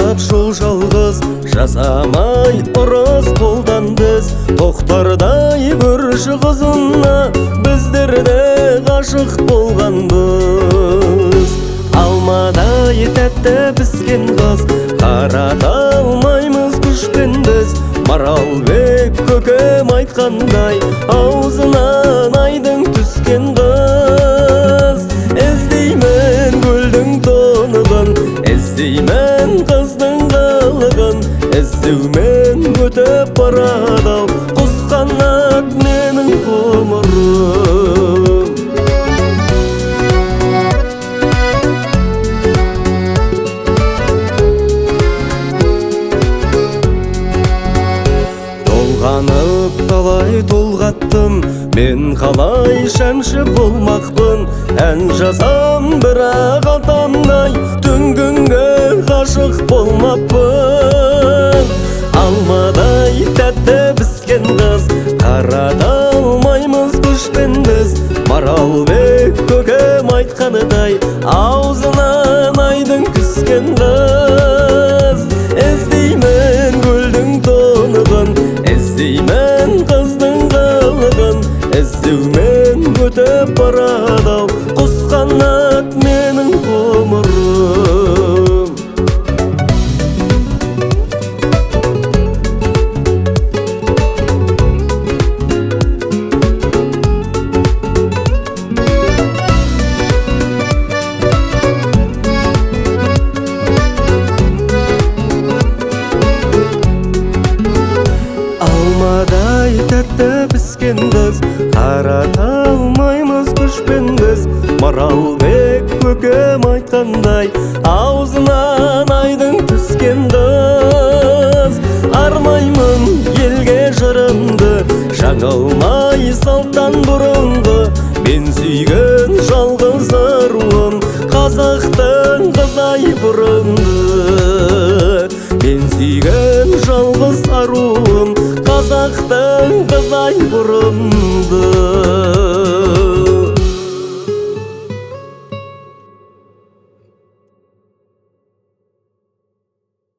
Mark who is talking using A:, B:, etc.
A: шул жалғыз жасамай ұрыс қолдан біз тоқтардай көрші қызына біздерде ғашық болғанбыз. Алмадай тәтті піскен қыз қарата алмаймыз күшпен біз. Маралбек көкем айтқандай аузынан айдың түскен қыз. Іздеймін гүлдің тонығын, іздеймін қыздың қылығын. Іздеумен өтіп барады құс қанат менің ғұмырым. Толғанып талай толғаттым, мен қалай шәмші болмақпын. Ән жазам бірақ атамдай, түнгінге ғашық болмаппын. Алмадай тәтті піскен қыз қарата алмаймыз күшпен біз. Маралбек көкем айтқаныдай аузынан айдың түскен қыз. Іздеймін гүлдің тонығын, іздеймін қыздың қылығын. Іздеумен өтіп барады құс қанат менің ғұмырым. Алмадай тәтті піскен қыз қарата алмаймыз күшпен біз. Маралбек көкем айтқандай аузынан айдың түскен қыз. Армаймын елге жырымды, жаңылмай салттан бұрынғы. Мен сүйген жалғыз аруым қазақтың қызай бұрынды. Мен сүйген жалғыз аруым қазақтың қызай бұрынды.